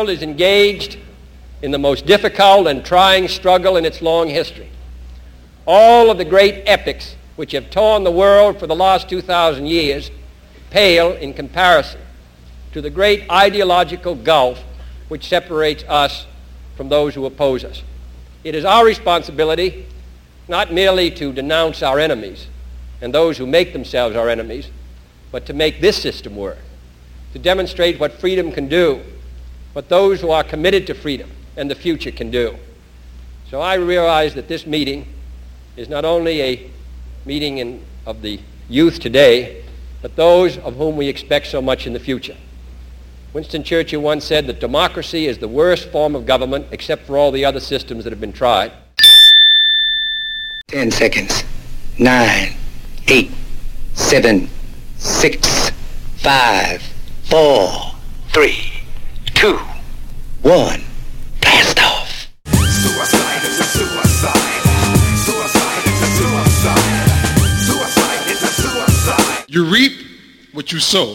world is engaged in the most difficult and trying struggle in its long history. All of the great epics which have torn the world for the last 2,000 years pale in comparison to the great ideological gulf which separates us from those who oppose us. It is our responsibility not merely to denounce our enemies and those who make themselves our enemies, but to make this system work, to demonstrate what freedom can do, what those who are committed to freedom and the future can do. So I realize that this meeting is not only a meeting of the youth today, but those of whom we expect so much in the future. Winston Churchill once said that democracy is the worst form of government except for all the other systems that have been tried. 10 seconds. 9, 8, 7, 6, 5, 4, 3, 2, 1. Blast off. Suicide is a suicide. Suicide is a suicide. Suicide is a suicide. You reap what you sow.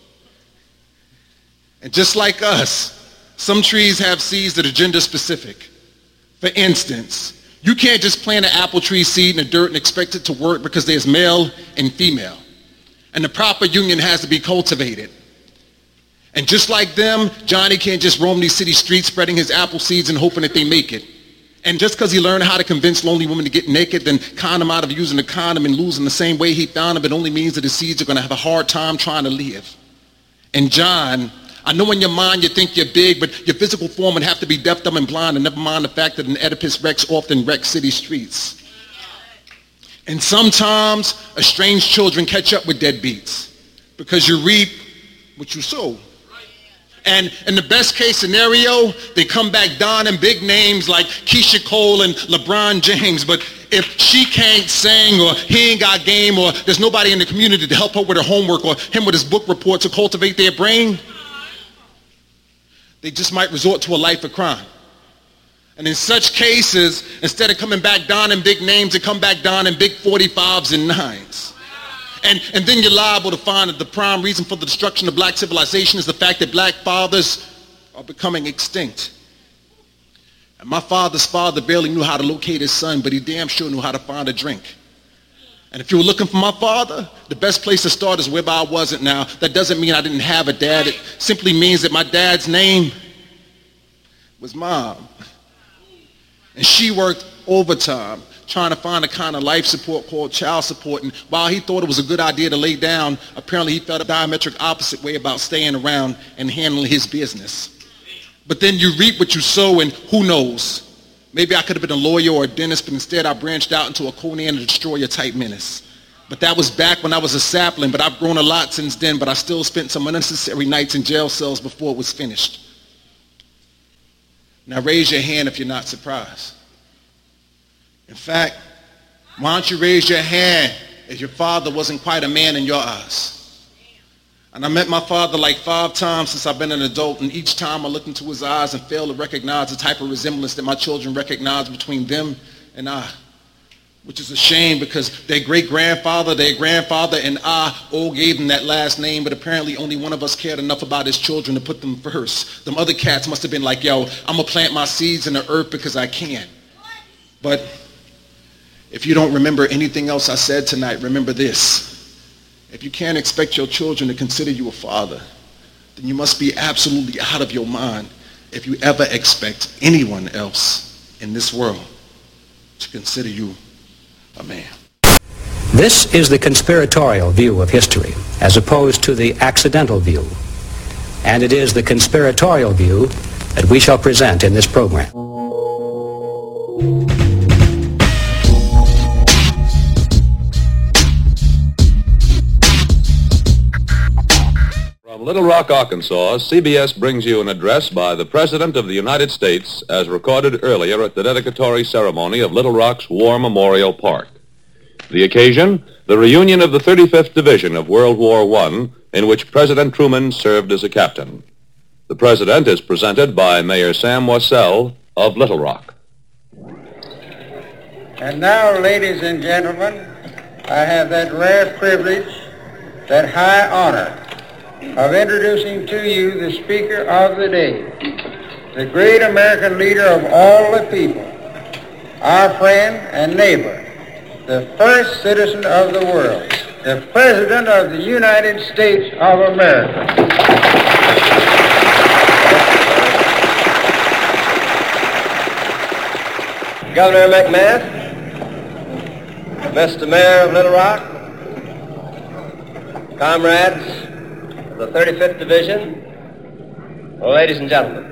And just like us, some trees have seeds that are gender specific. For instance, you can't just plant an apple tree seed in the dirt and expect it to work because there's male and female. And the proper union has to be cultivated. And just like them, Johnny can't just roam these city streets spreading his apple seeds and hoping that they make it. And just because he learned how to convince lonely women to get naked, then con him out of using a condom and losing the same way he found them, it only means that his seeds are going to have a hard time trying to live. And John, I know in your mind you think you're big, but your physical form would have to be deaf, dumb, and blind, and never mind the fact that an Oedipus Rex often wrecks city streets. And sometimes estranged children catch up with deadbeats because you reap what you sow. And in the best case scenario, they come back donning big names like Keisha Cole and LeBron James. But if she can't sing, or he ain't got game, or there's nobody in the community to help her with her homework, or him with his book report to cultivate their brain, they just might resort to a life of crime. And in such cases, instead of coming back donning big names, they come back donning big 45s and 9s. And then you're liable to find that the prime reason for the destruction of black civilization is the fact that black fathers are becoming extinct. And my father's father barely knew how to locate his son, but he damn sure knew how to find a drink. And if you were looking for my father, the best place to start is where I wasn't now. That doesn't mean I didn't have a dad. It simply means that my dad's name was Mom. And she worked overtime trying to find a kind of life support called child support. And while he thought it was a good idea to lay down, apparently he felt a diametric opposite way about staying around and handling his business. But then you reap what you sow, and who knows? Maybe I could have been a lawyer or a dentist, but instead I branched out into a Conan the Destroyer type menace. But that was back when I was a sapling, but I've grown a lot since then, but I still spent some unnecessary nights in jail cells before it was finished. Now raise your hand if you're not surprised. In fact, why don't you raise your hand if your father wasn't quite a man in your eyes? And I met my father like 5 times since I've been an adult, and each time I looked into his eyes and failed to recognize the type of resemblance that my children recognize between them and I, which is a shame because their great-grandfather, their grandfather, and I all gave them that last name, but apparently only one of us cared enough about his children to put them first. Them other cats must have been like, yo, I'm going to plant my seeds in the earth because I can. But if you don't remember anything else I said tonight, remember this. If you can't expect your children to consider you a father, then you must be absolutely out of your mind if you ever expect anyone else in this world to consider you a man. This is the conspiratorial view of history, as opposed to the accidental view. And it is the conspiratorial view that we shall present in this program. From Little Rock, Arkansas, CBS brings you an address by the President of the United States as recorded earlier at the dedicatory ceremony of Little Rock's War Memorial Park. The occasion, the reunion of the 35th Division of World War I, in which President Truman served as a captain. The President is presented by Mayor Sam Wassell of Little Rock. And now, ladies and gentlemen, I have that rare privilege, that high honor, of introducing to you the Speaker of the Day. the great American leader of all the people, our friend and neighbor, the first citizen of the world, the President of the United States of America. Governor McMath, Mr. Mayor of Little Rock, comrades of the 35th Division, ladies and gentlemen,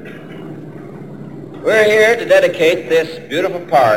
we're here to dedicate this beautiful park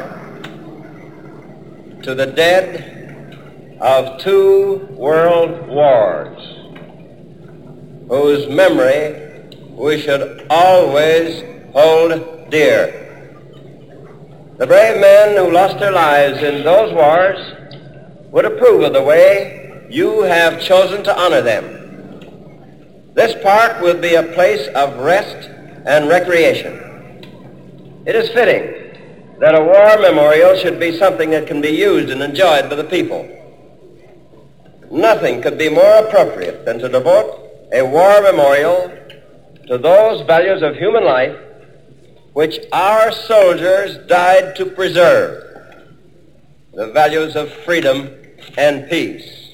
to the dead of 2 world wars, whose memory we should always hold dear. The brave men who lost their lives in those wars would approve of the way you have chosen to honor them. This park will be a place of rest and recreation. It is fitting that a war memorial should be something that can be used and enjoyed by the people. Nothing could be more appropriate than to devote a war memorial to those values of human life which our soldiers died to preserve, the values of freedom and peace.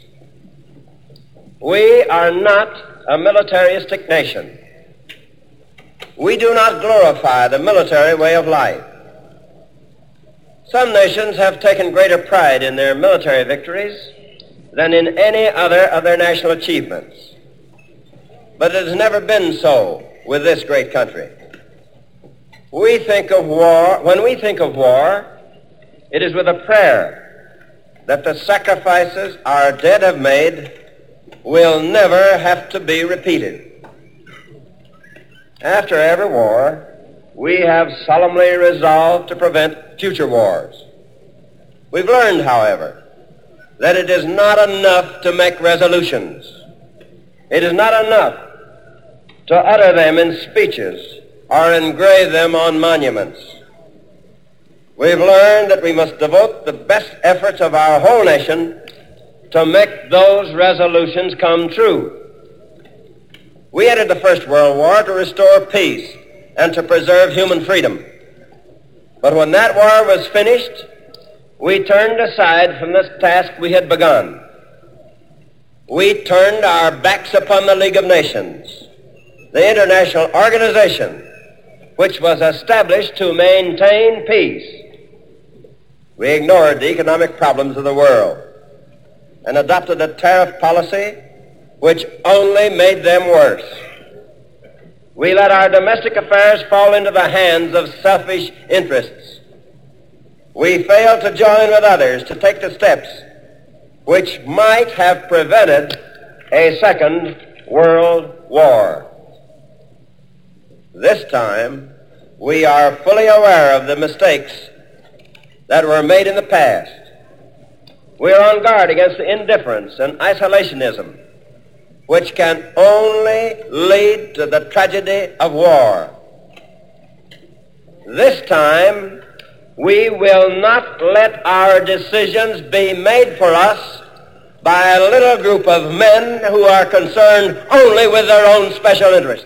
We are not a militaristic nation. We do not glorify the military way of life. Some nations have taken greater pride in their military victories than in any other of their national achievements. But it has never been so with this great country. We think of war, when we think of war, it is with a prayer that the sacrifices our dead have made will never have to be repeated. After every war, we have solemnly resolved to prevent future wars. We've learned, however, that it is not enough to make resolutions. It is not enough to utter them in speeches or engrave them on monuments. We've learned that we must devote the best efforts of our whole nation to make those resolutions come true. We entered the First World War to restore peace and to preserve human freedom. But when that war was finished, we turned aside from this task we had begun. We turned our backs upon the League of Nations, the international organization which was established to maintain peace. We ignored the economic problems of the world and adopted a tariff policy which only made them worse. We let our domestic affairs fall into the hands of selfish interests. We failed to join with others to take the steps which might have prevented a second world war. This time, we are fully aware of the mistakes that were made in the past. We are on guard against the indifference and isolationism which can only lead to the tragedy of war. This time, we will not let our decisions be made for us by a little group of men who are concerned only with their own special interests.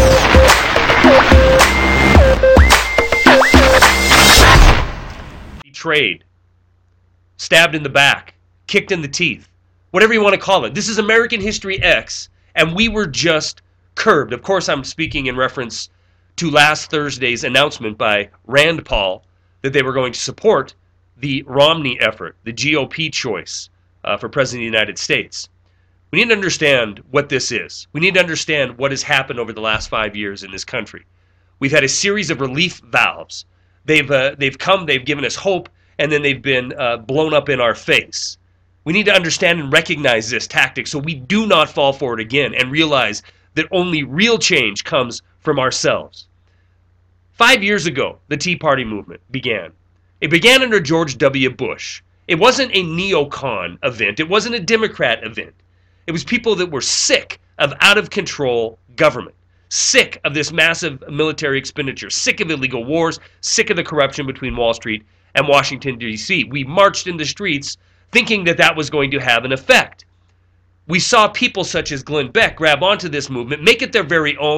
Betrayed, stabbed in the back, kicked in the teeth, whatever you want to call it. This is American History X, and we were just curbed. Of course, I'm speaking in reference to last Thursday's announcement by Rand Paul that they were going to support the Romney effort, the GOP choice for President of the United States. We need to understand what this is. We need to understand what has happened over the last 5 years in this country. We've had a series of relief valves. They've come, they've given us hope, and then they've been blown up in our face. We need to understand and recognize this tactic so we do not fall for it again and realize that only real change comes from ourselves. 5 years ago, the Tea Party movement began. It began under George W. Bush. It wasn't a neocon event. It wasn't a Democrat event. It was people that were sick of out-of-control government, sick of this massive military expenditure, sick of illegal wars, sick of the corruption between Wall Street and Washington, D.C. We marched in the streets thinking that that was going to have an effect. We saw people such as Glenn Beck grab onto this movement, make it their very own,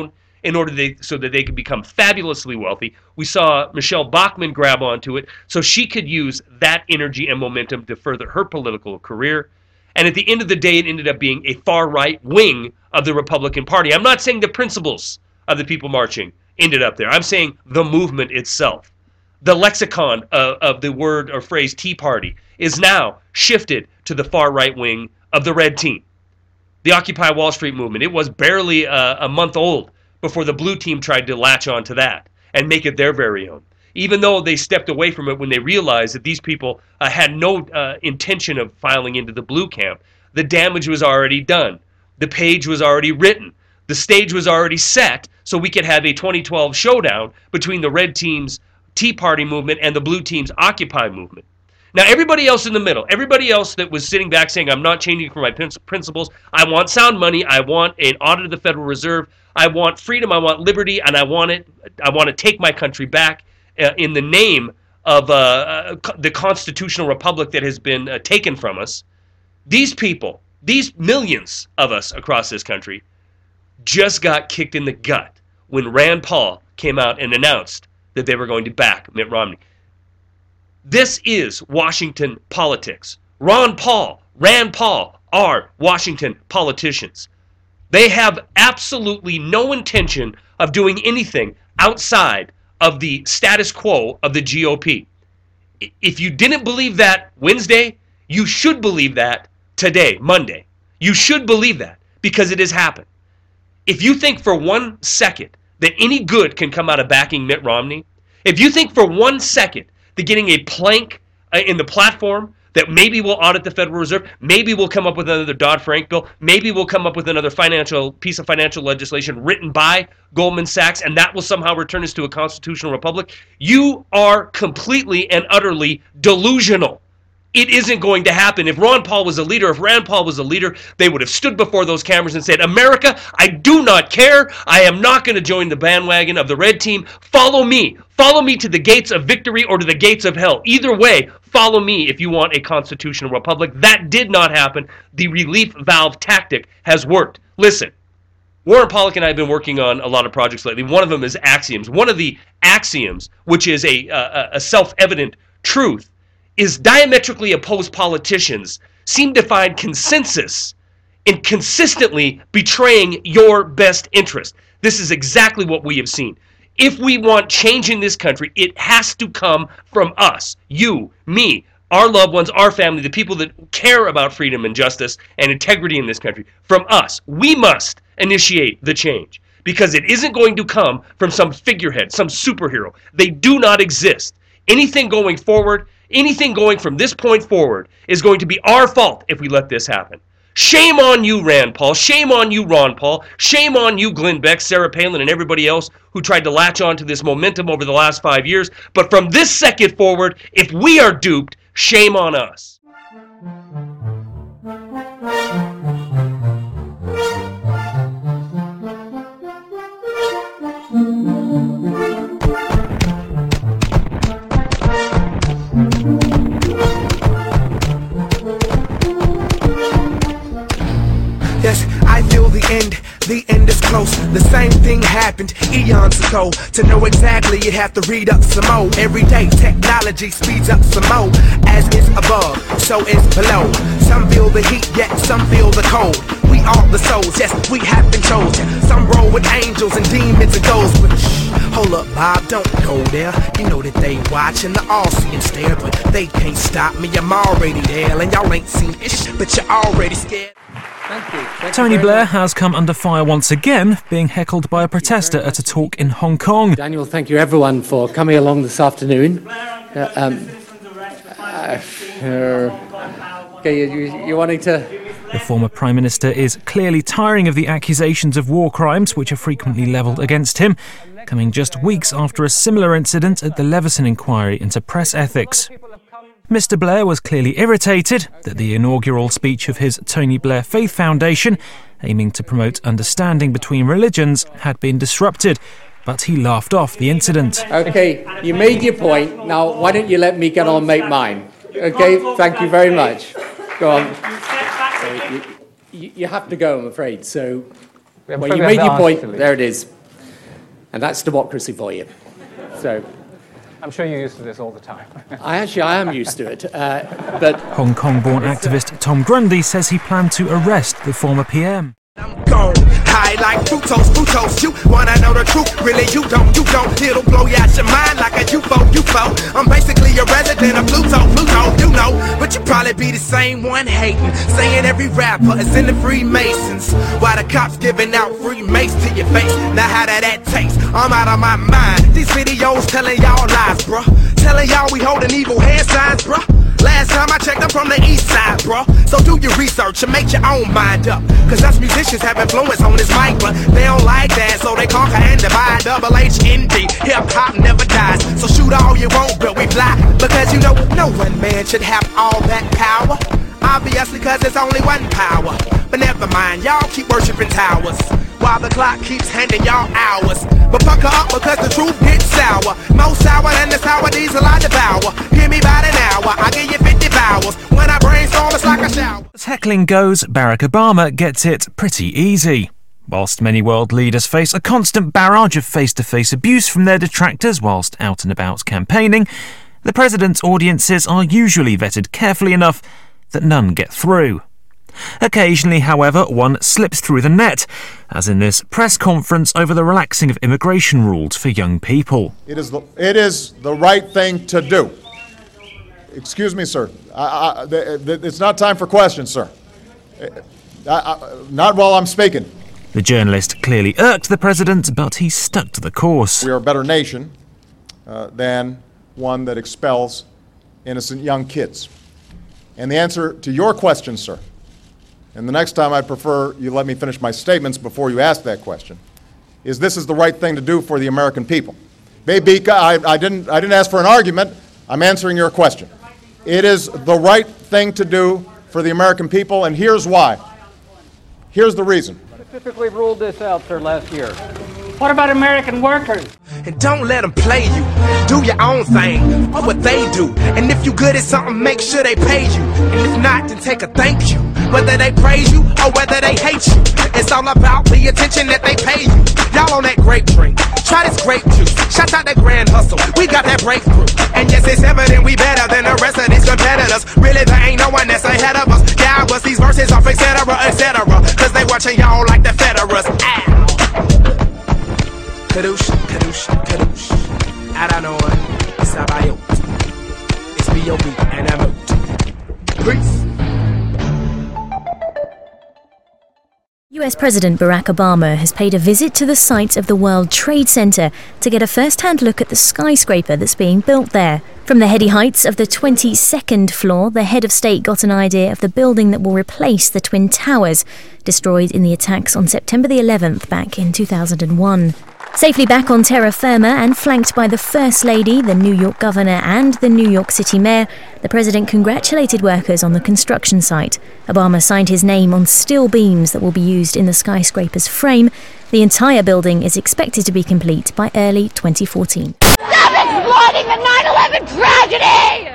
in order so that they could become fabulously wealthy. We saw Michelle Bachmann grab onto it so she could use that energy and momentum to further her political career. And at the end of the day, it ended up being a far-right wing of the Republican Party. I'm not saying the principles of the people marching ended up there. I'm saying the movement itself. The lexicon of the word or phrase Tea Party is now shifted to the far-right wing of the Red Team. The Occupy Wall Street movement, it was barely a month old before the Blue Team tried to latch on to that and make it their very own. Even though they stepped away from it when they realized that these people had no intention of filing into the Blue camp, the damage was already done. The page was already written. The stage was already set so we could have a 2012 showdown between the Red Team's Tea Party movement and the Blue Team's Occupy movement. Now, everybody else in the middle, everybody else that was sitting back saying, I'm not changing from my principles, I want sound money, I want an audit of the Federal Reserve, I want freedom, I want liberty, and I want to take my country back in the name of the constitutional republic that has been taken from us. These people, these millions of us across this country, just got kicked in the gut when Rand Paul came out and announced that they were going to back Mitt Romney. This is Washington politics. Rand Paul are Washington politicians. They have absolutely no intention of doing anything outside of the status quo of the GOP. If you didn't believe that Wednesday, you should believe that today, Monday. You should believe that because it has happened. If you think for 1 second that any good can come out of backing Mitt Romney, if you think for 1 second that getting a plank in the platform that maybe we'll audit the Federal Reserve, maybe we'll come up with another Dodd-Frank bill, maybe we'll come up with another piece of financial legislation written by Goldman Sachs, and that will somehow return us to a constitutional republic, you are completely and utterly delusional. It isn't going to happen. If Rand Paul was a leader, they would have stood before those cameras and said, America, I do not care. I am not going to join the bandwagon of the Red Team. Follow me. Follow me to the gates of victory or to the gates of hell. Either way, follow me if you want a constitutional republic. That did not happen. The relief valve tactic has worked. Listen, Warren Pollack and I have been working on a lot of projects lately. One of them is Axioms. One of the axioms, which is a self-evident truth, is diametrically opposed politicians seem to find consensus in consistently betraying your best interest. This is exactly what we have seen. If we want change in this country, it has to come from us, you, me, our loved ones, our family, the people that care about freedom and justice and integrity in this country. From us, we must initiate the change because it isn't going to come from some figurehead, some superhero. They do not exist. Anything going forward, anything going from this point forward is going to be our fault if we let this happen. Shame on you, Rand Paul. Shame on you, Ron Paul. Shame on you, Glenn Beck, Sarah Palin, and everybody else who tried to latch on to this momentum over the last 5 years. But from this second forward, if we are duped, shame on us. Yes, I feel the end is close. The same thing happened eons ago. To know exactly, you'd have to read up some more. Every day, technology speeds up some more. As is above, so is below. Some feel the heat, yet some feel the cold. We are the souls, yes, we have been chosen. Some roll with angels and demons and ghosts. But shh, hold up, Bob, don't go there. You know that they watching the all-seeing stare, but they can't stop me, I'm already there. And y'all ain't seen ish, but you're already scared. Tony Blair has come under fire once again, being heckled by a protester at a talk in Hong Kong. Daniel, thank you everyone for coming along this afternoon. You're wanting to... The former Prime Minister is clearly tiring of the accusations of war crimes which are frequently levelled against him, coming just weeks after a similar incident at the Leveson inquiry into press ethics. Mr. Blair was clearly irritated that the inaugural speech of his Tony Blair Faith Foundation, aiming to promote understanding between religions, had been disrupted, but he laughed off the incident. OK, you made your point. Now, why don't you let me get on and make mine? OK, thank you very much. Go on. You have to go, I'm afraid. So, well, you made your point. There it is. And that's democracy for you. So I'm sure you're used to this all the time. I am used to it. But Hong Kong-born activist Tom Grundy says he planned to arrest the former PM. Gone high like fructose, you wanna know the truth, really you don't, it'll blow you out your mind like a UFO, I'm basically a resident of Pluto, you know, but you probably be the same one hating, saying every rapper is in the Freemasons, while the cops giving out free mace to your face, now how that taste, I'm out of my mind, these videos telling y'all lies, bruh, telling y'all we holding evil hand signs, bruh. Last time I checked, I'm from the east side, bro. So do your research and make your own mind up. Cause us musicians have influence on this mic, but they don't like that, so they conquer and divide. Double HND, hip-hop never dies. So shoot all you want, but we fly. Because you know, no one man should have all that power. Obviously, cause it's only one power. But never mind, y'all keep worshiping towers, while the clock keeps handing y'all hours. But pucker up because the truth gets sour. More sour than the sour diesel I devour. Give me about an hour, I give you 50 vowels. When I brainstorm, it's like a shower. As heckling goes, Barack Obama gets it pretty easy. Whilst many world leaders face a constant barrage of face-to-face abuse from their detractors whilst out and about campaigning, the president's audiences are usually vetted carefully enough that none get through. Occasionally, however, one slips through the net, as in this press conference over the relaxing of immigration rules for young people. It is the right thing to do. Excuse me, sir. It's not time for questions, sir. Not while I'm speaking. The journalist clearly irked the president, but he stuck to the course. We are a better nation than one that expels innocent young kids. And the answer to your question, sir, and the next time I'd prefer you let me finish my statements before you ask that question, is this is the right thing to do for the American people. Baby, I didn't ask for an argument. I'm answering your question. It is the right thing to do for the American people, and here's why. Here's the reason. Specifically ruled this out, sir, last year. What about American workers? And don't let them play you. Do your own thing, or what they do. And if you good at something, make sure they pay you. And if not, then take a thank you. Whether they praise you or whether they hate you, it's all about the attention that they pay you. Y'all on that grape drink, try this grape juice. Shout out that grand hustle, we got that breakthrough. And yes, it's evident we better than the rest of these competitors. Really, there ain't no one that's ahead of us. Yeah, I bust these verses off, etc., etc. Cause they watching y'all like the Federers. Ow. Kadoosh, kadoosh, kadoosh. Adanoy, Sabayot. It's B.O.B. and I'm out. Peace. US President Barack Obama has paid a visit to the site of the World Trade Center to get a first-hand look at the skyscraper that's being built there. From the heady heights of the 22nd floor, the head of state got an idea of the building that will replace the Twin Towers, destroyed in the attacks on September the 11th back in 2001. Safely back on terra firma and flanked by the First Lady, the New York Governor and the New York City Mayor, the President congratulated workers on the construction site. Obama signed his name on steel beams that will be used in the skyscraper's frame. The entire building is expected to be complete by early 2014. Stop exploiting the 9/11 tragedy!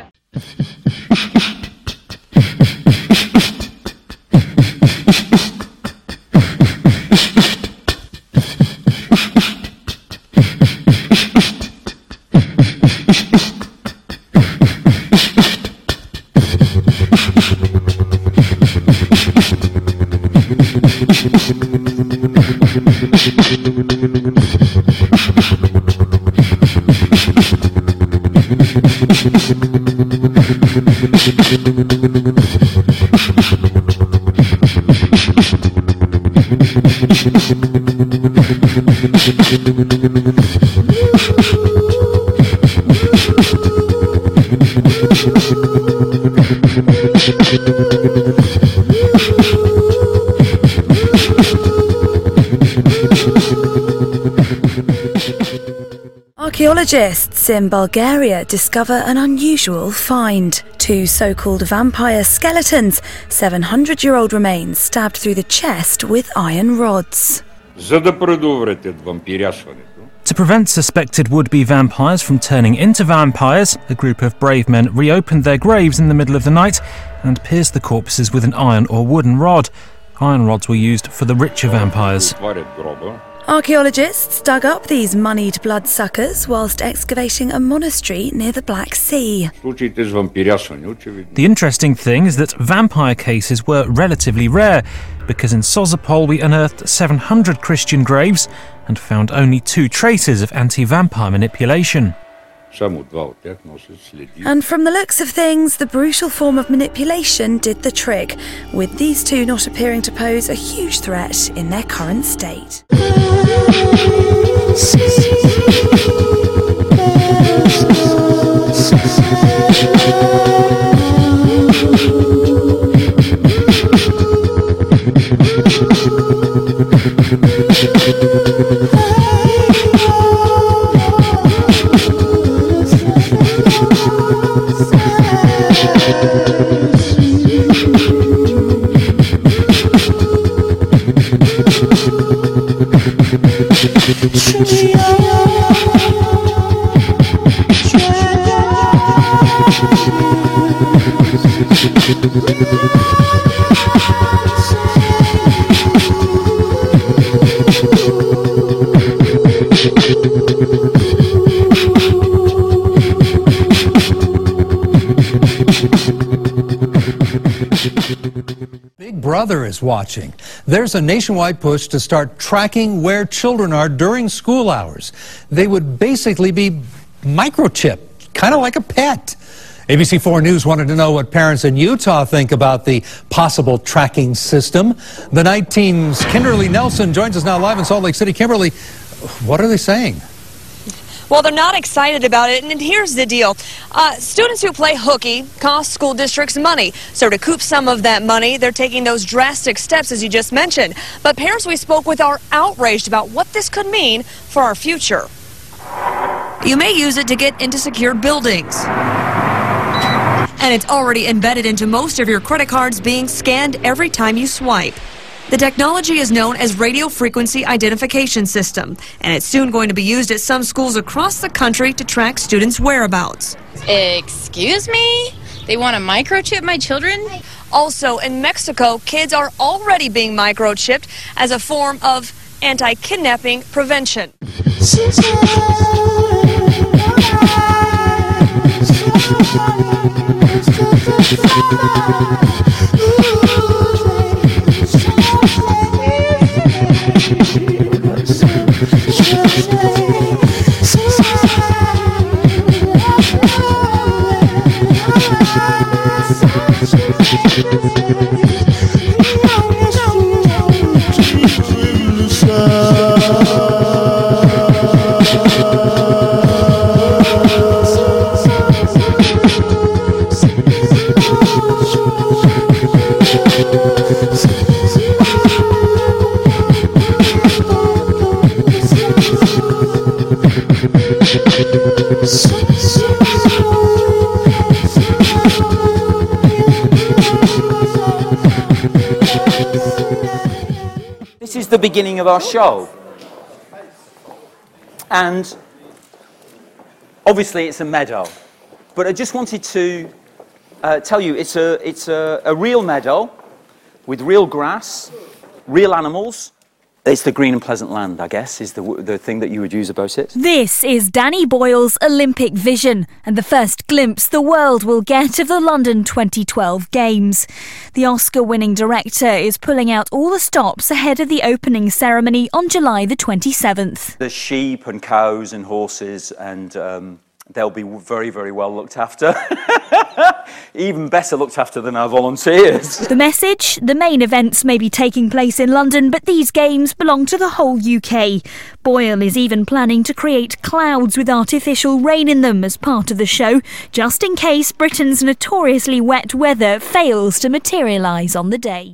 Archaeologists in Bulgaria discover an unusual find. 2 so-called vampire skeletons, 700-year-old remains stabbed through the chest with iron rods. To prevent suspected would-be vampires from turning into vampires, a group of brave men reopened their graves in the middle of the night and pierced the corpses with an iron or wooden rod. Iron rods were used for the richer vampires. Archaeologists dug up these moneyed bloodsuckers whilst excavating a monastery near the Black Sea. The interesting thing is that vampire cases were relatively rare, because in Sozopol we unearthed 700 Christian graves and found only 2 traces of anti-vampire manipulation. And from the looks of things, the brutal form of manipulation did the trick, with these 2 not appearing to pose a huge threat in their current state. Big Brother is watching. There's a nationwide push to start tracking where children are during school hours. They would basically be microchipped, kind of like a pet. ABC4 News wanted to know what parents in Utah think about the possible tracking system. The Night Team's Kimberly Nelson joins us now live in Salt Lake City. Kimberly, what are they saying? Well, they're not excited about it, and here's the deal. Students who play hooky cost school districts money. So to recoup some of that money, they're taking those drastic steps, as you just mentioned. But parents we spoke with are outraged about what this could mean for our future. You may use it to get into secured buildings. And it's already embedded into most of your credit cards, being scanned every time you swipe. The technology is known as Radio Frequency Identification System, and it's soon going to be used at some schools across the country to track students' whereabouts. Excuse me? They want to microchip my children? Also, in Mexico, kids are already being microchipped as a form of anti-kidnapping prevention. This is the beginning of our show, and obviously it's a meadow, but I just wanted to tell you it's a real meadow with real grass, real animals. It's the green and pleasant land, I guess, is the thing that you would use about it. This is Danny Boyle's Olympic vision and the first glimpse the world will get of the London 2012 Games. The Oscar-winning director is pulling out all the stops ahead of the opening ceremony on July the 27th. There's sheep and cows and horses, and they'll be very, very well looked after. Even better looked after than our volunteers. The message? The main events may be taking place in London, but these games belong to the whole UK. Boyle is even planning to create clouds with artificial rain in them as part of the show, just in case Britain's notoriously wet weather fails to materialise on the day.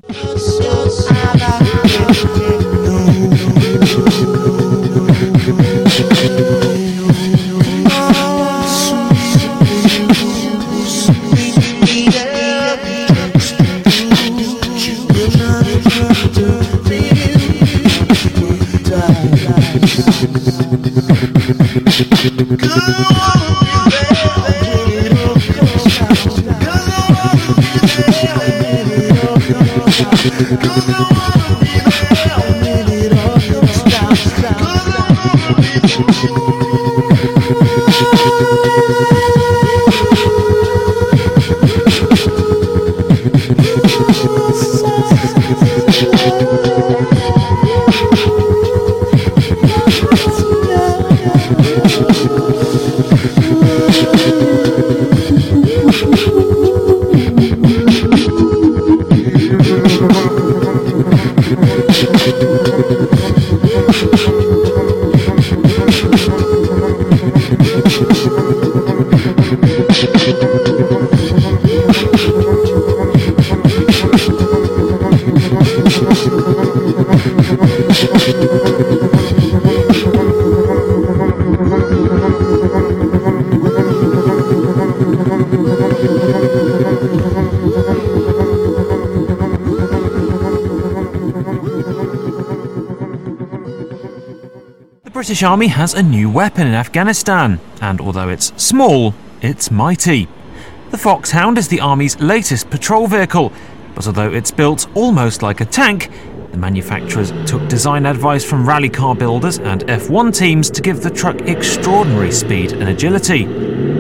British Army has a new weapon in Afghanistan, and although it's small, it's mighty. The Foxhound is the Army's latest patrol vehicle, but although it's built almost like a tank, the manufacturers took design advice from rally car builders and F1 teams to give the truck extraordinary speed and agility.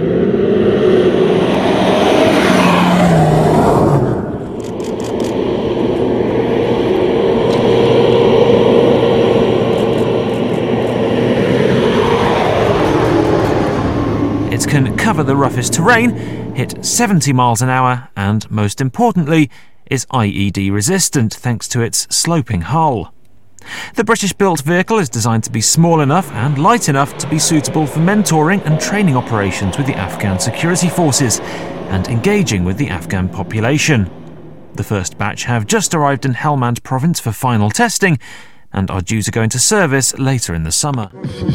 It can cover the roughest terrain, hit 70 miles an hour, and most importantly, is IED resistant thanks to its sloping hull. The British-built vehicle is designed to be small enough and light enough to be suitable for mentoring and training operations with the Afghan security forces and engaging with the Afghan population. The first batch have just arrived in Helmand province for final testing and are due to go into service later in the summer.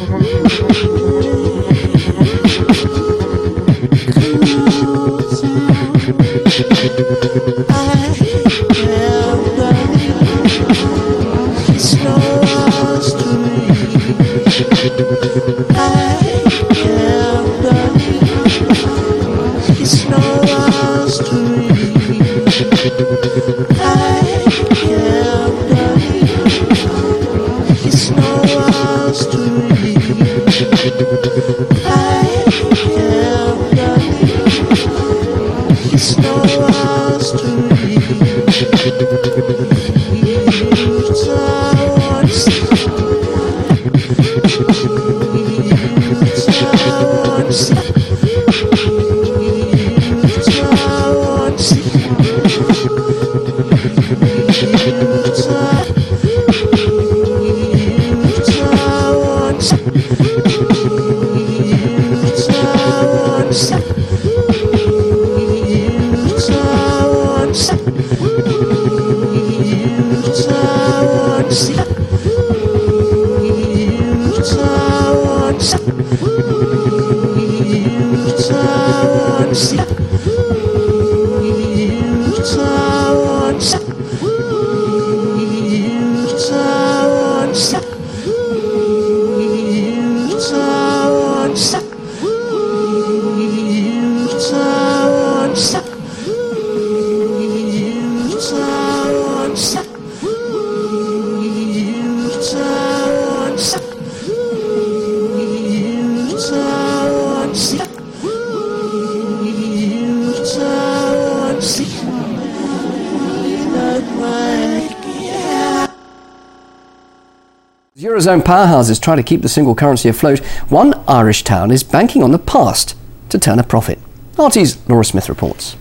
Eurozone powerhouses try to keep the single currency afloat. One Irish town is banking on the past to turn a profit. RT's Laura Smith reports.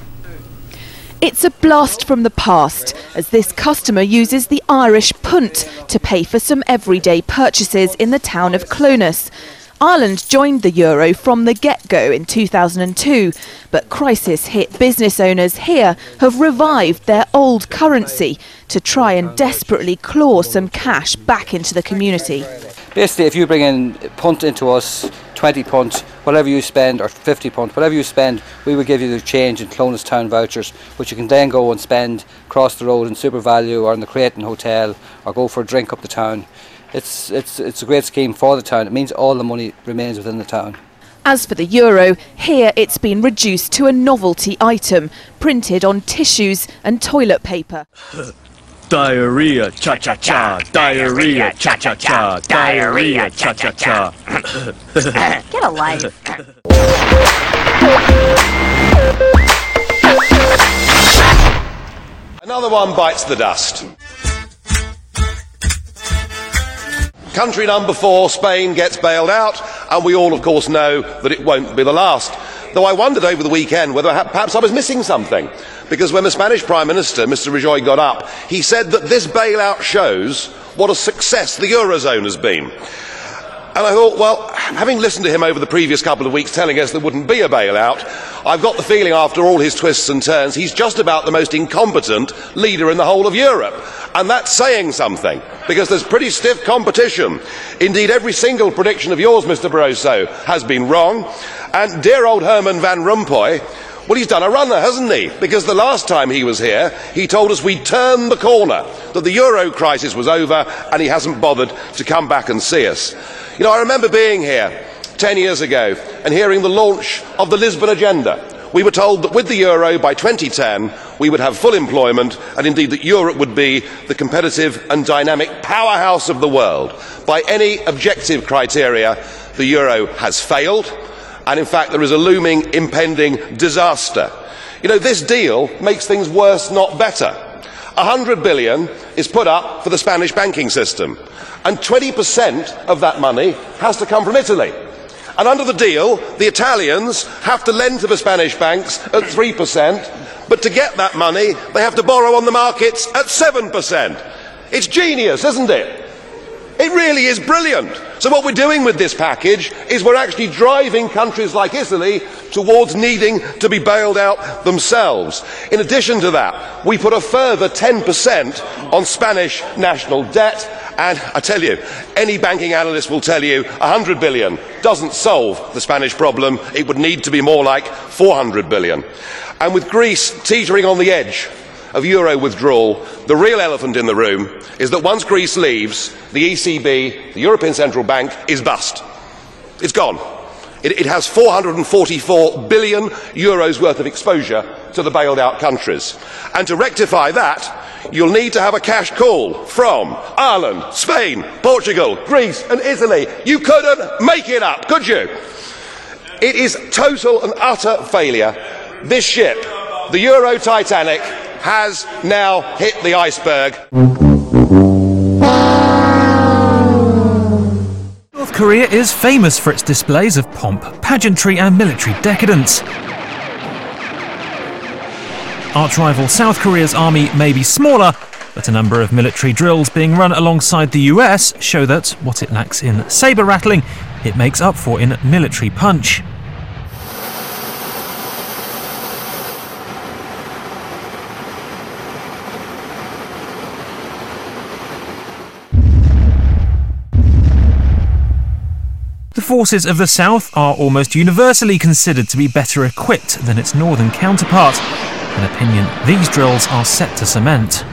It's a blast from the past, as this customer uses the Irish punt to pay for some everyday purchases in the town of Clonus. Ireland joined the euro from the get-go in 2002, but crisis hit business owners here have revived their old currency to try and desperately claw some cash back into the community. Basically, if you bring in punt into us, 20 punt, whatever you spend, or 50 punt, whatever you spend, we will give you the change in Clonus Town vouchers, which you can then go and spend across the road in Super Value or in the Creighton Hotel, or go for a drink up the town. It's a great scheme for the town. It means all the money remains within the town. As for the euro, here it's been reduced to a novelty item, printed on tissues and toilet paper. Diarrhea, cha-cha-cha, diarrhea, cha-cha-cha, diarrhea, cha-cha-cha. Get a life. Another one bites the dust. Country number 4, Spain, gets bailed out, and we all, of course, know that it won't be the last. Though I wondered over the weekend whether perhaps I was missing something, because when the Spanish Prime Minister, Mr. Rajoy, got up, he said that this bailout shows what a success the Eurozone has been. And I thought, well, having listened to him over the previous couple of weeks telling us there wouldn't be a bailout, I've got the feeling after all his twists and turns, he's just about the most incompetent leader in the whole of Europe. And that's saying something, because there's pretty stiff competition. Indeed, every single prediction of yours, Mr. Barroso, has been wrong. And dear old Herman Van Rompuy, Well, he's done a runner, hasn't he? Because the last time he was here, he told us we'd turned the corner, that the euro crisis was over, and he hasn't bothered to come back and see us. You know, I remember being here 10 years ago and hearing the launch of the Lisbon Agenda. We were told that with the euro by 2010 we would have full employment, and indeed that Europe would be the competitive and dynamic powerhouse of the world. By any objective criteria, the euro has failed, and in fact there is a looming impending disaster. You know, this deal makes things worse, not better. 100 billion is put up for the Spanish banking system, and 20% of that money has to come from Italy. And under the deal, the Italians have to lend to the Spanish banks at 3%, but to get that money, they have to borrow on the markets at 7%. It's genius, isn't it? It really is brilliant. So what we're doing with this package is we're actually driving countries like Italy towards needing to be bailed out themselves. In addition to that, we put a further 10% on Spanish national debt. And I tell you, any banking analyst will tell you 100 billion doesn't solve the Spanish problem. It would need to be more like 400 billion. And with Greece teetering on the edge of euro withdrawal, the real elephant in the room is that once Greece leaves, the ECB, the European Central Bank, is bust. It's gone. It has 444 billion euros worth of exposure to the bailed out countries. And to rectify that, you'll need to have a cash call from Ireland, Spain, Portugal, Greece and Italy. You couldn't make it up, could you? It is total and utter failure. This ship, the Euro Titanic, has now hit the iceberg. North Korea is famous for its displays of pomp, pageantry and military decadence. Arch-rival South Korea's army may be smaller, but a number of military drills being run alongside the US show that what it lacks in sabre-rattling, it makes up for in military punch. The forces of the South are almost universally considered to be better equipped than its northern counterpart, an opinion these drills are set to cement.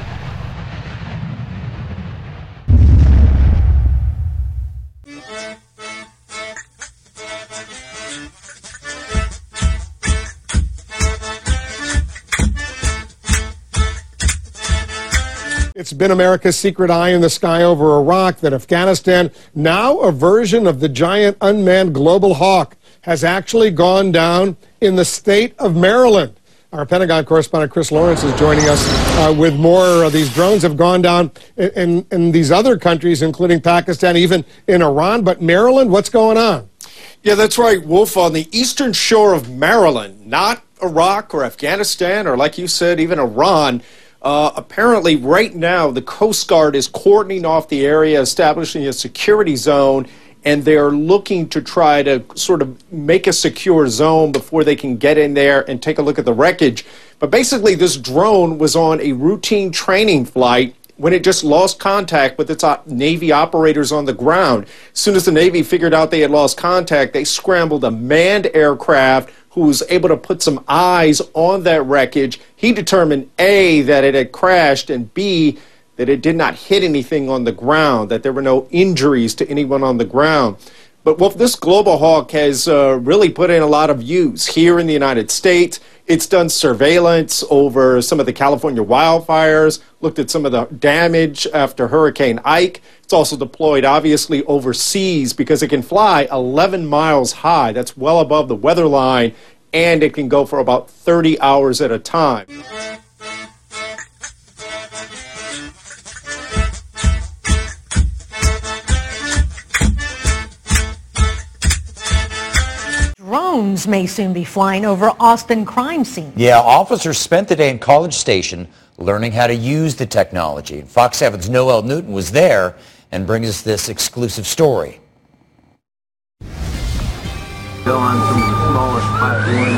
It's been America's secret eye in the sky over Iraq that Afghanistan, now a version of the giant unmanned global hawk, has actually gone down in the state of Maryland. Our Pentagon correspondent Chris Lawrence is joining us with more. These drones have gone down in these other countries, including Pakistan, even in Iran. But Maryland, what's going on? Yeah, that's right, Wolf. On the eastern shore of Maryland, not Iraq or Afghanistan or, like you said, even Iran. Apparently, right now, the Coast Guard is cordoning off the area, establishing a security zone, and they're looking to try to sort of make a secure zone before they can get in there and take a look at the wreckage. But basically, this drone was on a routine training flight when it just lost contact with its Navy operators on the ground. As soon as the Navy figured out they had lost contact, they scrambled a manned aircraft who was able to put some eyes on that wreckage. He determined, A, that it had crashed, and B, that it did not hit anything on the ground, that there were no injuries to anyone on the ground. But Wolf, this Global Hawk has really put in a lot of use here in the United States. It's done surveillance over some of the California wildfires, looked at some of the damage after Hurricane Ike. It's also deployed, obviously, overseas because it can fly 11 miles high. That's well above the weather line, and it can go for about 30 hours at a time. Drones may soon be flying over Austin crime scene. Yeah, officers spent the day in College Station learning how to use the technology. Fox 7's Noel Newton was there and brings us this exclusive story. Go on some of the smallest platforms.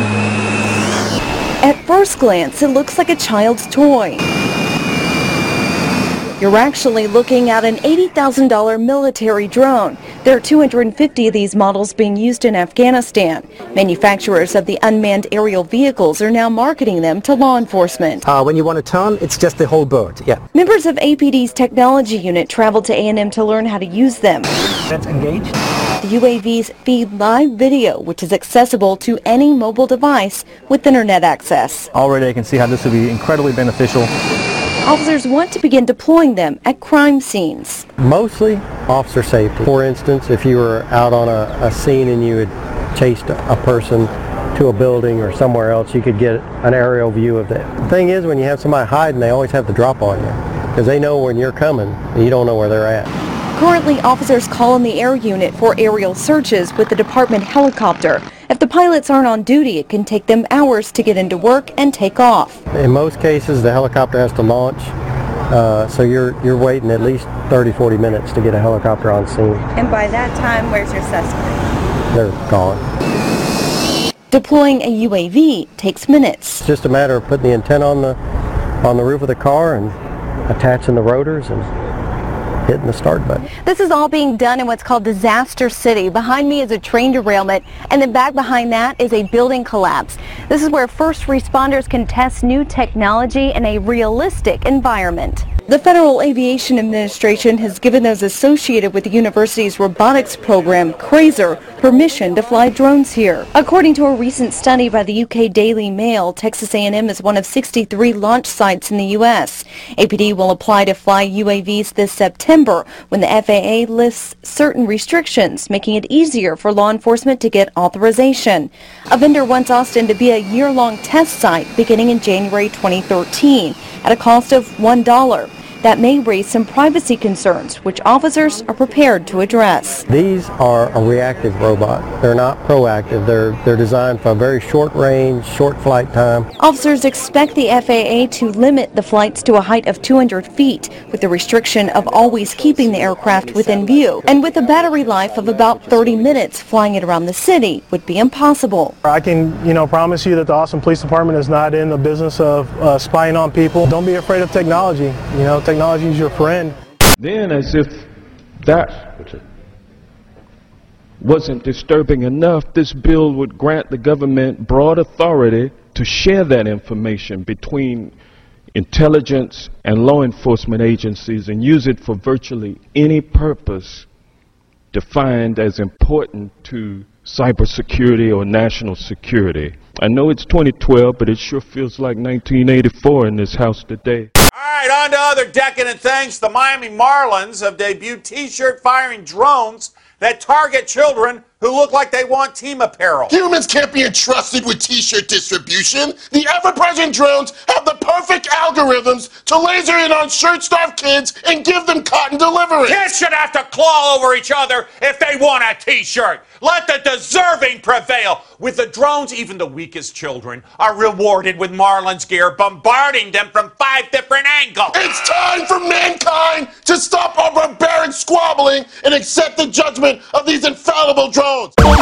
At first glance, it looks like a child's toy. You're actually looking at an $80,000 military drone. There are 250 of these models being used in Afghanistan. Manufacturers of the unmanned aerial vehicles are now marketing them to law enforcement. When you want to turn, it's just the whole bird, yeah. Members of APD's technology unit traveled to A&M to learn how to use them. Let's engage. The UAVs feed live video, which is accessible to any mobile device with internet access. Already I can see how this would be incredibly beneficial. Officers want to begin deploying them at crime scenes. Mostly officer safety. For instance, if you were out on a scene and you had chased a person to a building or somewhere else, you could get an aerial view of that. The thing is, when you have somebody hiding, they always have the drop on you because they know when you're coming and you don't know where they're at. Currently, officers call in the air unit for aerial searches with the department helicopter. If the pilots aren't on duty, it can take them hours to get into work and take off. In most cases, the helicopter has to launch, so you're waiting at least 30-40 minutes to get a helicopter on scene. And by that time, where's your Cessna? They're gone. Deploying a UAV takes minutes. It's just a matter of putting the antenna on the roof of the car and attaching the rotors and hitting the start button. This is all being done in what's called Disaster City. Behind me is a train derailment, and then back behind that is a building collapse. This is where first responders can test new technology in a realistic environment. The Federal Aviation Administration has given those associated with the university's robotics program, CRASER, permission to fly drones here. According to a recent study by the UK Daily Mail, Texas A&M is one of 63 launch sites in the U.S. APD will apply to fly UAVs this September when the FAA lifts certain restrictions, making it easier for law enforcement to get authorization. A vendor wants Austin to be a year-long test site beginning in January 2013 at a cost of $1. That may raise some privacy concerns, which officers are prepared to address. These are a reactive robot. They're not proactive. They're designed for a very short range, short flight time. Officers expect the FAA to limit the flights to a height of 200 feet, with the restriction of always keeping the aircraft within view. And with a battery life of about 30 minutes, flying it around the city would be impossible. I can, promise you that the Austin Police Department is not in the business of spying on people. Don't be afraid of technology. Technology is your friend. Then, as if that wasn't disturbing enough, this bill would grant the government broad authority to share that information between intelligence and law enforcement agencies and use it for virtually any purpose defined as important to cybersecurity or national security. I know it's 2012, but it sure feels like 1984 in this house today. All right, on to other decadent things. The Miami Marlins have debuted T-shirt firing drones that target children who look like they want team apparel. Humans can't be entrusted with T-shirt distribution. The ever-present drones have the perfect algorithms to laser in on shirt-starved kids and give them cotton delivery. Kids should have to claw over each other if they want a T-shirt. Let the deserving prevail. With the drones, even the weakest children are rewarded with Marlins gear, bombarding them from 5 different angles. It's time for mankind to stop our barbaric squabbling and accept the judgment of these infallible drones.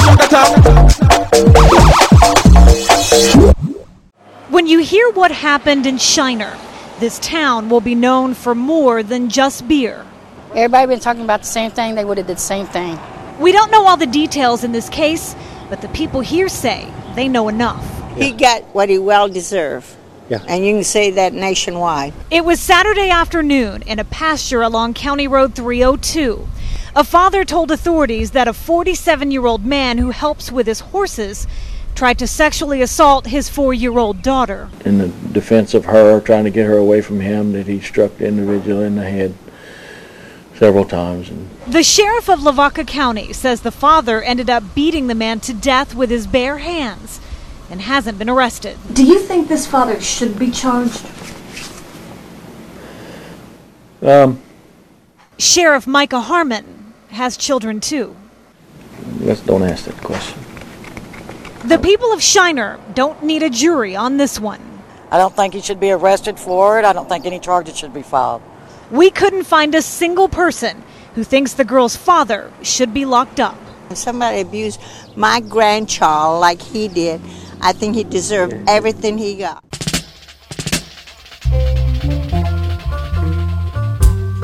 When you hear what happened in Shiner, this town will be known for more than just beer. Everybody been talking about the same thing. They would have did the same thing. We don't know all the details in this case, but the people here say they know enough. He got what he well deserved. Yeah. And you can say that nationwide. It was Saturday afternoon in a pasture along County Road 302. A father told authorities that a 47-year-old man who helps with his horses tried to sexually assault his 4-year-old daughter. In the defense of her, trying to get her away from him, that he struck the individual in the head several times. The sheriff of Lavaca County says the father ended up beating the man to death with his bare hands and hasn't been arrested. Do you think this father should be charged? Sheriff Micah Harmon has children too. Let's don't ask that question. The people of Shiner don't need a jury on this one. I don't think he should be arrested for it. I don't think any charges should be filed. We couldn't find a single person who thinks the girl's father should be locked up. If somebody abused my grandchild like he did, I think he deserved everything he got.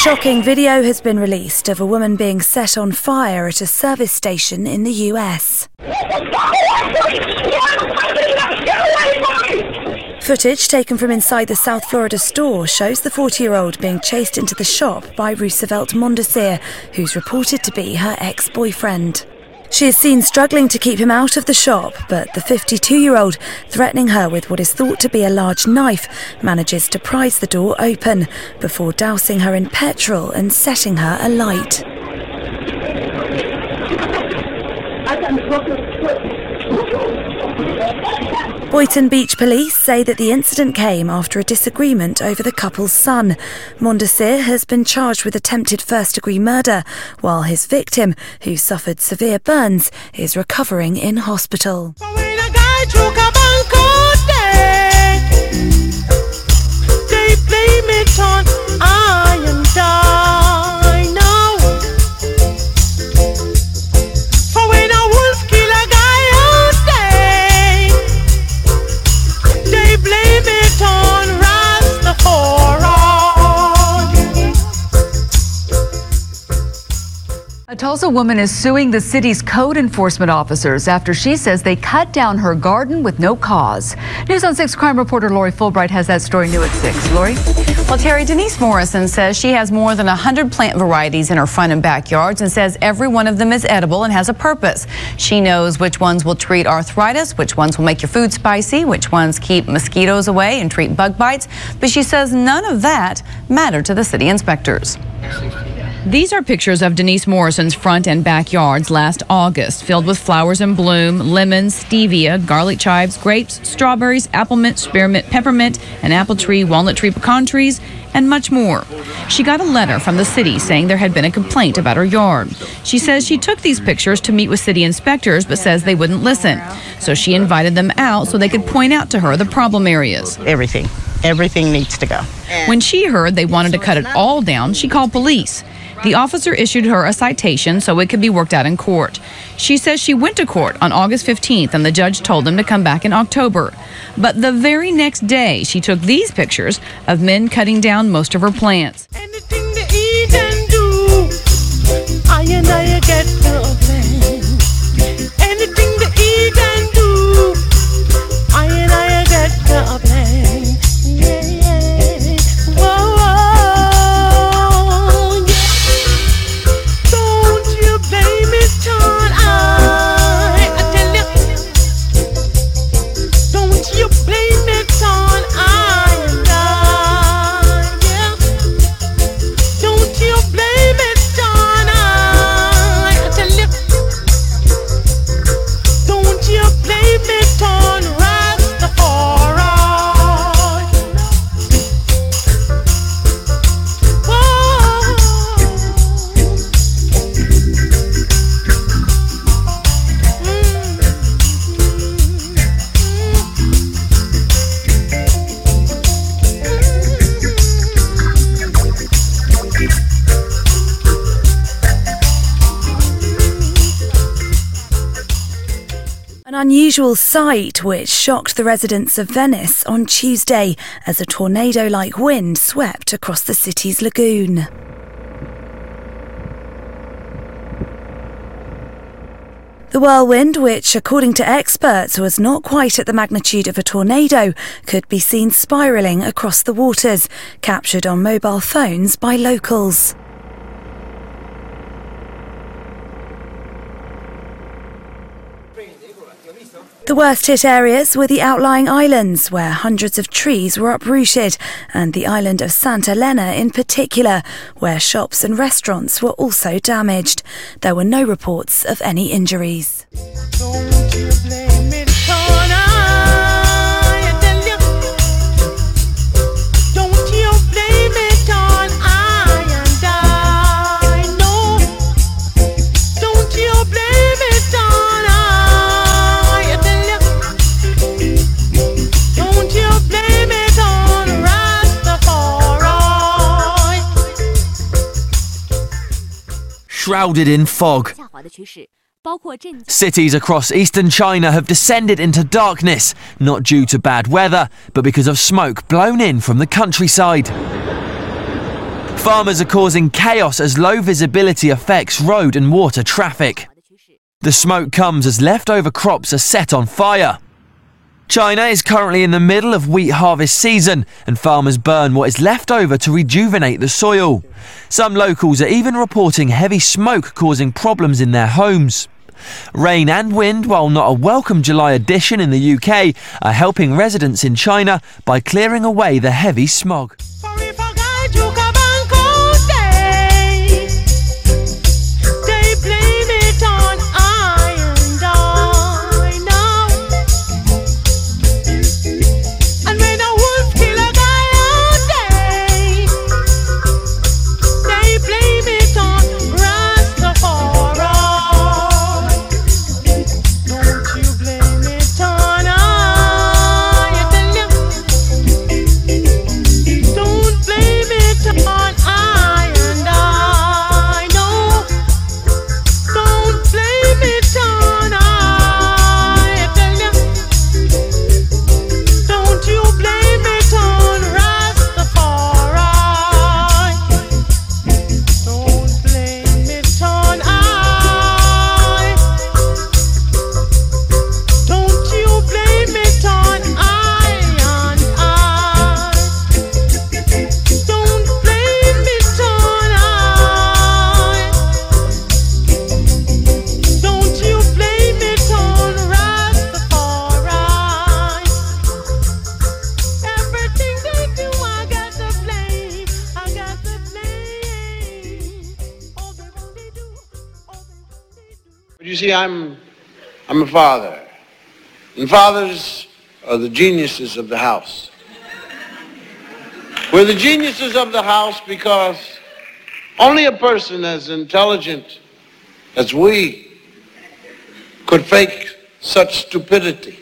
shocking video has been released of a woman being set on fire at a service station in the US. Footage taken from inside the South Florida store shows the 40-year-old being chased into the shop by Roosevelt Mondesir, who's reported to be her ex-boyfriend. She is seen struggling to keep him out of the shop, but the 52-year-old, threatening her with what is thought to be a large knife, manages to prise the door open before dousing her in petrol and setting her alight. Boynton Beach police say that the incident came after a disagreement over the couple's son. Mondesir has been charged with attempted first-degree murder, while his victim, who suffered severe burns, is recovering in hospital. A Tulsa woman is suing the city's code enforcement officers after she says they cut down her garden with no cause. News on 6 crime reporter Lori Fulbright has that story new at 6. Lori? Well, Terry, Denise Morrison says she has more than 100 plant varieties in her front and backyards and says every one of them is edible and has a purpose. She knows which ones will treat arthritis, which ones will make your food spicy, which ones keep mosquitoes away and treat bug bites, but she says none of that mattered to the city inspectors. These are pictures of Denise Morrison's front and backyards last August, filled with flowers in bloom, lemons, stevia, garlic chives, grapes, strawberries, apple mint, spearmint, peppermint, an apple tree, walnut tree, pecan trees, and much more. She got a letter from the city saying there had been a complaint about her yard. She says she took these pictures to meet with city inspectors, but says they wouldn't listen. So she invited them out so they could point out to her the problem areas. Everything needs to go. When she heard they wanted to cut it all down, she called police. The officer issued her a citation so it could be worked out in court. She says she went to court on August 15th and the judge told them to come back in October. But the very next day, she took these pictures of men cutting down most of her plants. Anything to eat and do, I get the blame. Anything to eat and do, I get the blame. Yeah, yeah. Whoa. Unusual sight which shocked the residents of Venice on Tuesday as a tornado-like wind swept across the city's lagoon. The whirlwind, which according to experts was not quite at the magnitude of a tornado, could be seen spiralling across the waters, captured on mobile phones by locals. The worst-hit areas were the outlying islands, where hundreds of trees were uprooted, and the island of Santa Elena in particular, where shops and restaurants were also damaged. There were no reports of any injuries. Shrouded in fog. Cities across eastern China have descended into darkness, not due to bad weather, but because of smoke blown in from the countryside. Farmers are causing chaos as low visibility affects road and water traffic. The smoke comes as leftover crops are set on fire. China is currently in the middle of wheat harvest season, and farmers burn what is left over to rejuvenate the soil. Some locals are even reporting heavy smoke causing problems in their homes. Rain and wind, while not a welcome July addition in the UK, are helping residents in China by clearing away the heavy smog. You see, I'm a father, and fathers are the geniuses of the house. We're the geniuses of the house because only a person as intelligent as we could fake such stupidity.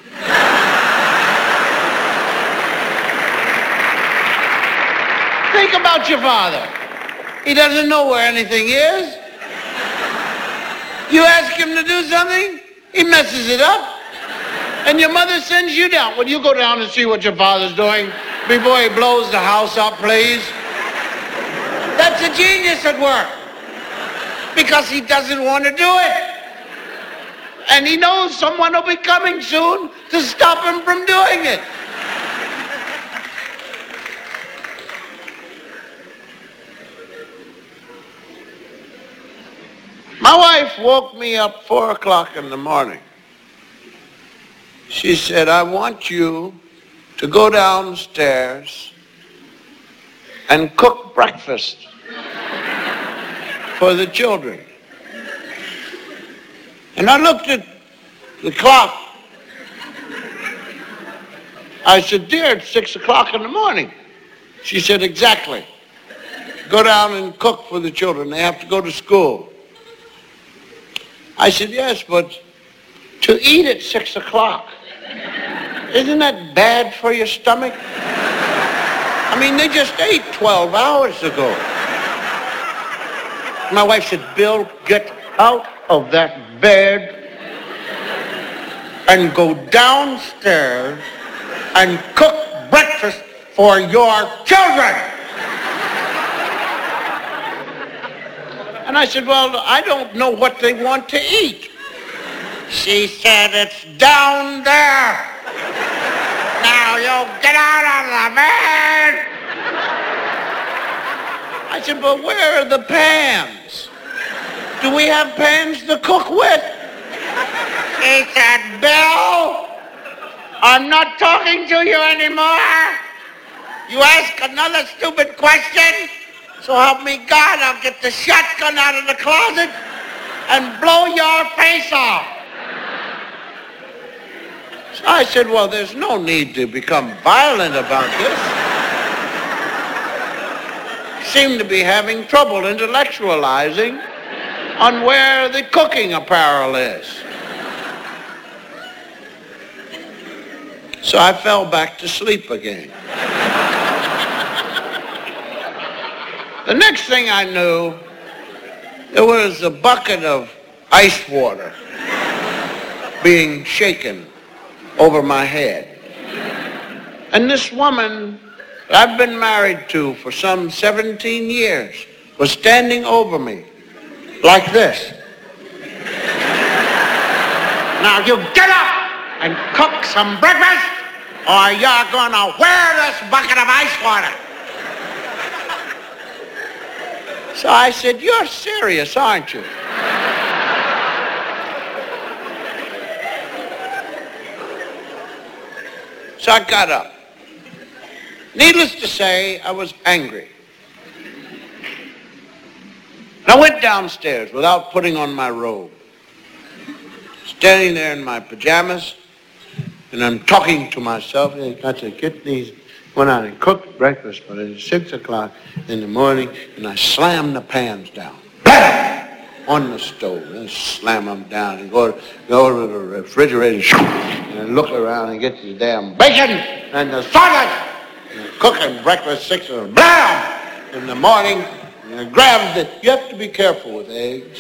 Think about your father. He doesn't know where anything is. You ask him to do something, he messes it up. And your mother sends you down. Will you go down and see what your father's doing before he blows the house up, please? That's a genius at work. Because he doesn't want to do it. And he knows someone will be coming soon to stop him from doing it. My wife woke me up 4 o'clock in the morning. She said, I want you to go downstairs and cook breakfast for the children. And I looked at the clock. I said, dear, it's 6 o'clock in the morning. She said, exactly. Go down and cook for the children. They have to go to school. I said, yes, but to eat at 6 o'clock, isn't that bad for your stomach? I mean, they just ate 12 hours ago. My wife said, Bill, get out of that bed and go downstairs and cook breakfast for your children. And I said, well, I don't know what they want to eat. She said, it's down there. Now you get out of the bed. I said, but where are the pans? Do we have pans to cook with? She said, Bill, I'm not talking to you anymore. You ask another stupid question, so help me God, I'll get the shotgun out of the closet and blow your face off. So I said, well, there's no need to become violent about this. Seem to be having trouble intellectualizing on where the cooking apparel is. So I fell back to sleep again. The next thing I knew, there was a bucket of ice water being shaken over my head. And this woman that I've been married to for some 17 years was standing over me like this. Now you get up and cook some breakfast or you're gonna wear this bucket of ice water. So I said, you're serious, aren't you? So I got up. Needless to say, I was angry. And I went downstairs without putting on my robe. Standing there in my pajamas, and I'm talking to myself, and I got to get these, went out and cooked breakfast, but it's 6 o'clock in the morning, and I slammed the pans down. Bam! On the stove, and slam them down, and go to the refrigerator, and look around and get the damn bacon, and the sausage, and cooking breakfast 6 o'clock, bam! In the morning, and I grabbed it. You have to be careful with eggs.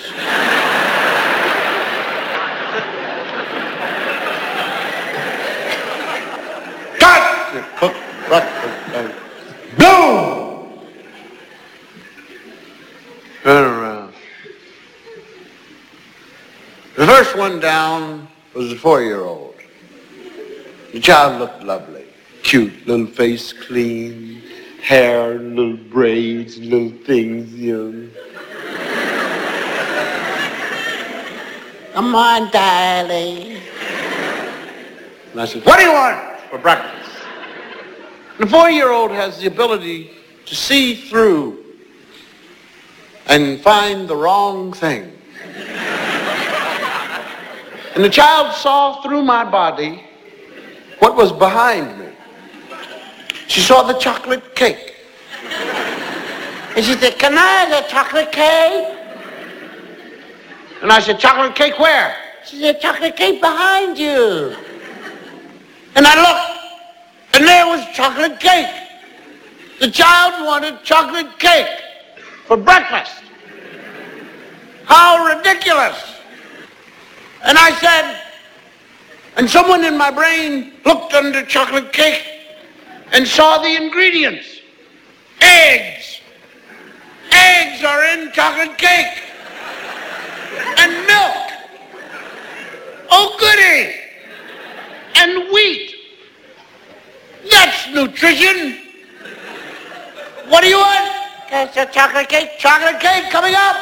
Cook breakfast and boom! Turn around. The first one down was the 4-year-old. The child looked lovely. Cute, little face clean, hair, little braids, little things, you know. Come on, darling. And I said, what do you want for breakfast? The 4-year-old has the ability to see through and find the wrong thing. And the child saw through my body what was behind me. She saw the chocolate cake. And she said, can I have the chocolate cake? And I said, chocolate cake where? She said, chocolate cake behind you. And I looked. And there was chocolate cake. The child wanted chocolate cake for breakfast. How ridiculous. And I said, and someone in my brain looked under chocolate cake and saw the ingredients. Eggs. Eggs are in chocolate cake. And milk. Oh, goody. And wheat. That's nutrition. What do you want? It's a chocolate cake. Chocolate cake coming up.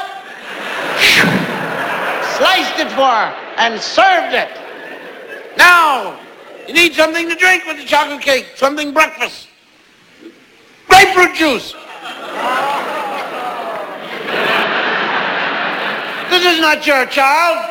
Sliced it for her and served it. Now, you need something to drink with the chocolate cake. Something breakfast. Grapefruit juice. This is not your child.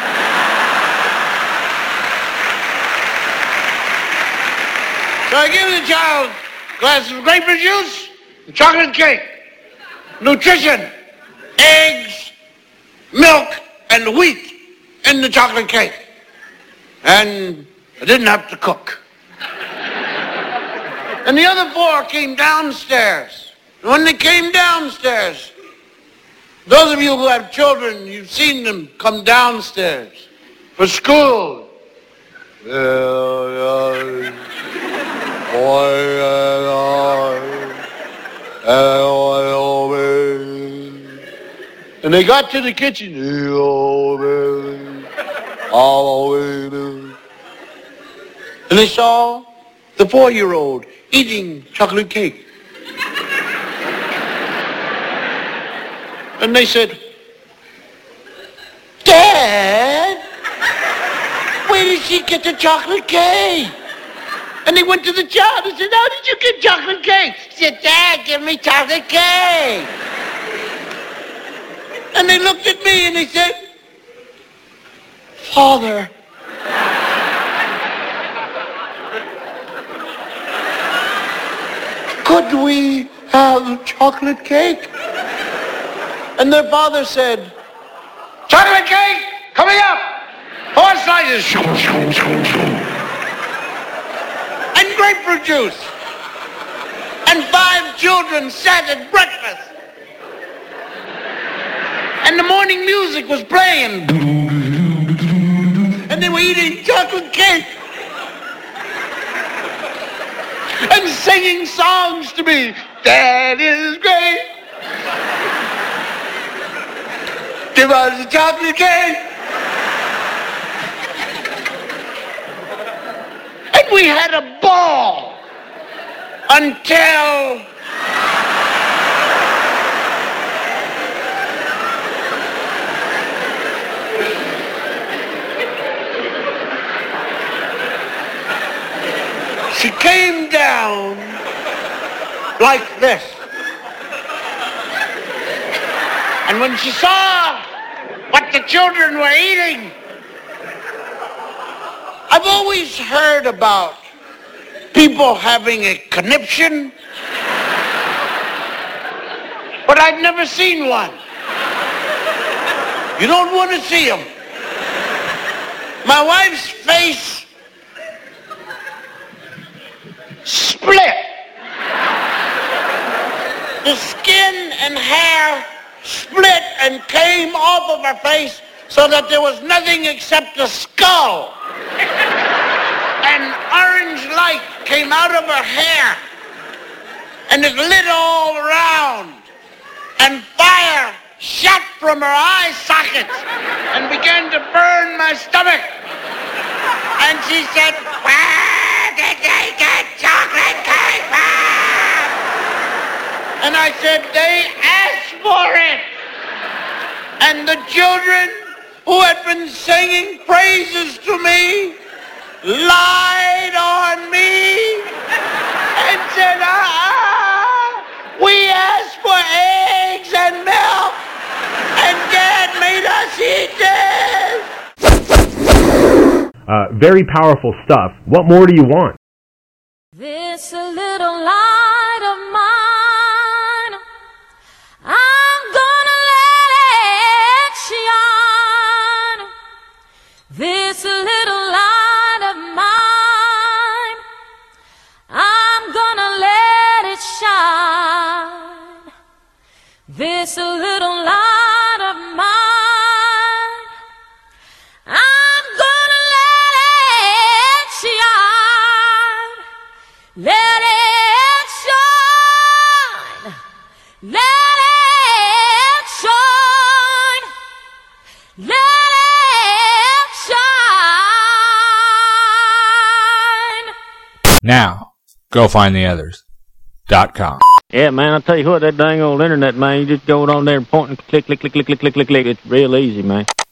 So I give the child a glass of grapefruit juice and chocolate cake. Nutrition, eggs, milk, and wheat in the chocolate cake. And I didn't have to cook. And the other 4 came downstairs. And when they came downstairs, those of you who have children, you've seen them come downstairs for school. And they got to the kitchen. And they saw the 4-year-old eating chocolate cake. And they said, Dad, where did she get the chocolate cake? And they went to the child and said, how did you get chocolate cake? She said, Dad, give me chocolate cake. And they looked at me and they said, Father, could we have chocolate cake? And their father said, chocolate cake coming up, 4 slices. And grapefruit juice. And 5 children sat at breakfast. And the morning music was playing. And they were eating chocolate cake. And singing songs to me. That is great. Give us a chocolate cake. And we had a ball until she came down like this. And when she saw what the children were eating, I've always heard about people having a conniption, but I've never seen one. You don't want to see them. My wife's face split. The skin and hair split and came off of her face so that there was nothing except a skull. An orange light came out of her hair and it lit all around, and fire shot from her eye sockets and began to burn my stomach. And she said, "Where did they get chocolate cake from?" And I said, "They asked for it." And the children who had been singing praises to me lied on me and said, we asked for eggs and milk and Dad made us eat this. Very powerful stuff. What more do you want? This little light of mine, I'm gonna let it shine. This little light of mine, I'm gonna let it shine. This little light of mine, I'm gonna let it shine. Let it shine. Let it shine. Let it shine. Now, go find the others.com. Yeah, man, I tell you what, that dang old internet, man, you just go on there and point and click, click, click, click, click, click, click, click. It's real easy, man.